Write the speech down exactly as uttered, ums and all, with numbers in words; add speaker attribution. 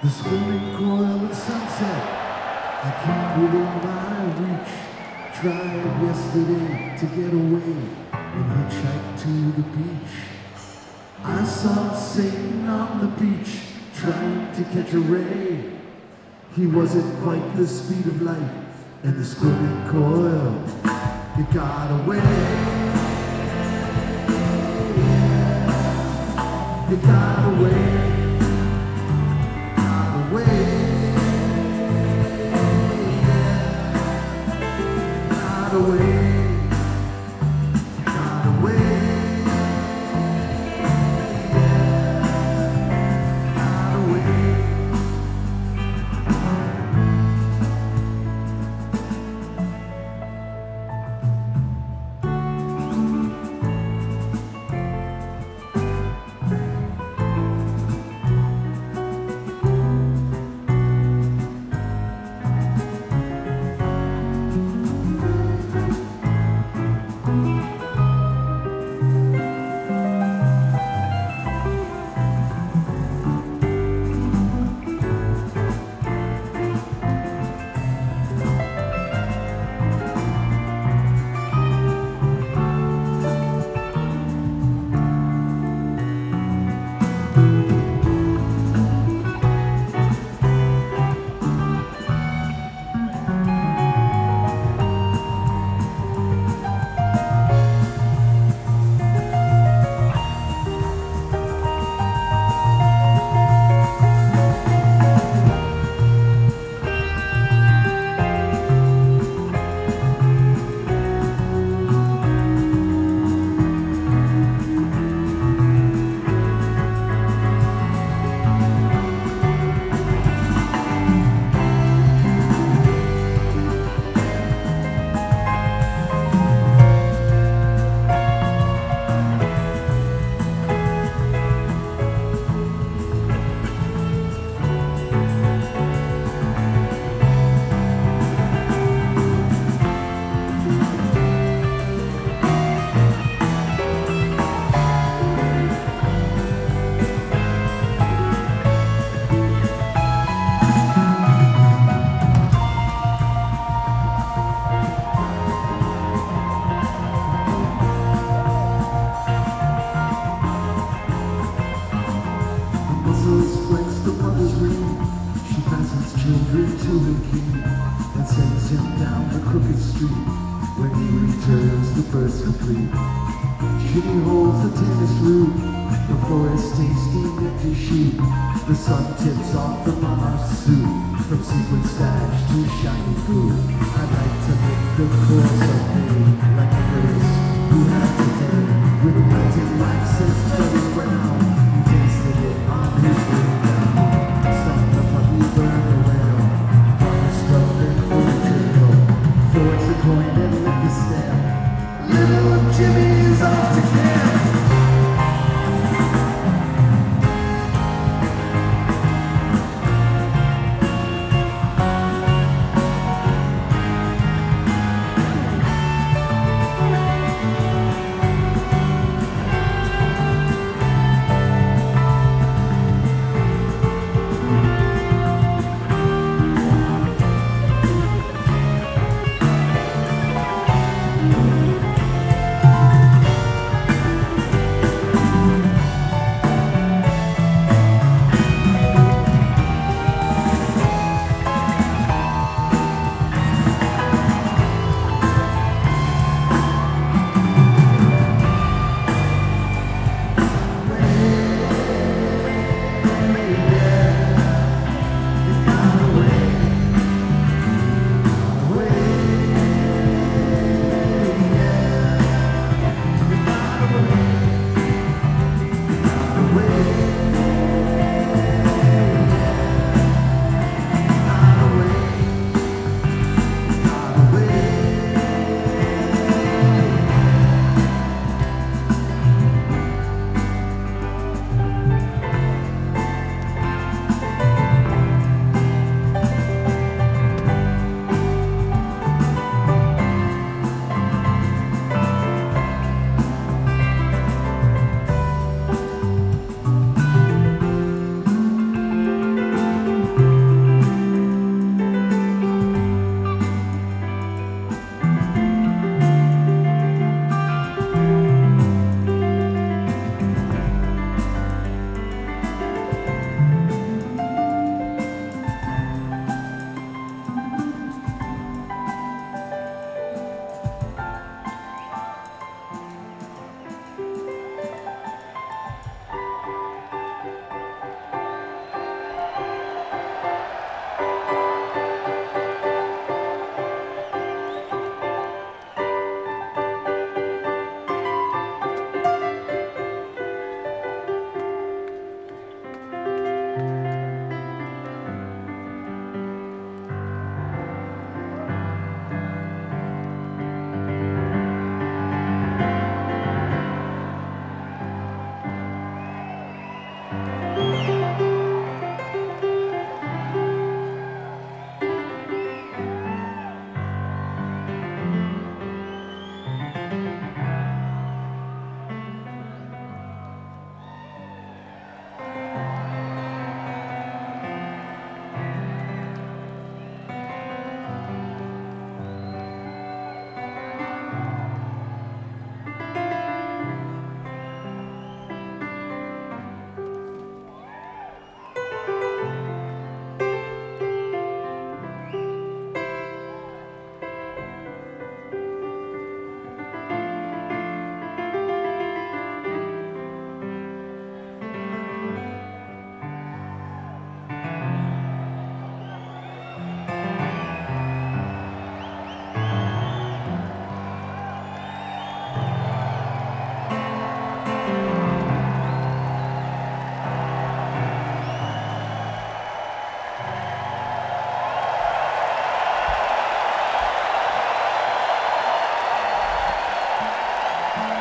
Speaker 1: The swimming coil at sunset, I keep within my reach. Tried yesterday to get away and hitchhike to the beach. I saw Satan on the beach trying to catch a ray. He wasn't quite the speed of light, and the swimming coil, it got away. It got away. Got away, got away, got away. Children to the king and sends him down the crooked street. When he returns, the bird's complete. She holds the tennis root, the forest tasting empty sheet. The sun tips off the monarch's suit, from sequin stash to shiny food. I'd like to make the course of me like a race who had today with melting wax and